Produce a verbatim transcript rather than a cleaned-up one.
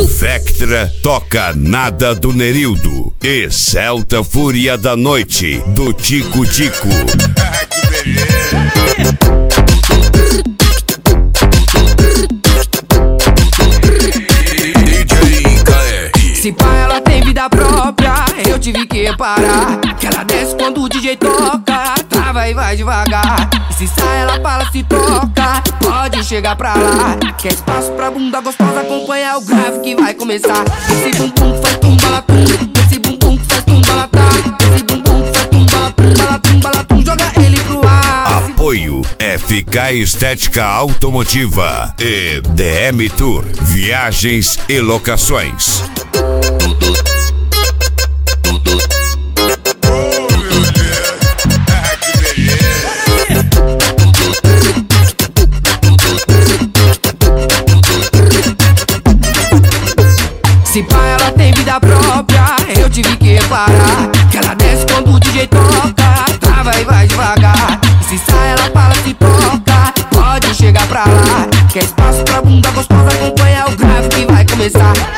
Vectra toca Nada do Nerildo e Celta Fúria da Noite do Tico Tico. Que beleza! Se pá, ela tem vida própria, eu tive que reparar que ela desce quando o D J toca, trava e vai devagar. E se sai, ela fala, se toca, pode chegar pra lá. Quer espaço pra bunda gostosa, acompanha o grave que vai começar. Esse bumbum faz tumbalatum, esse bumbum faz tumbalatá, esse bumbum faz tumbalatum, balatum, balatum, joga ele pro ar. Apoio F K Estética Automotiva e D M Tour Viagens e Locações. Se pá, ela tem vida própria, eu tive que reparar que ela desce quando o D J toca, trava e vai devagar. E se sai, ela fala, se toca, pode chegar pra lá. Quer espaço pra bunda gostosa, acompanha o grave que vai começar.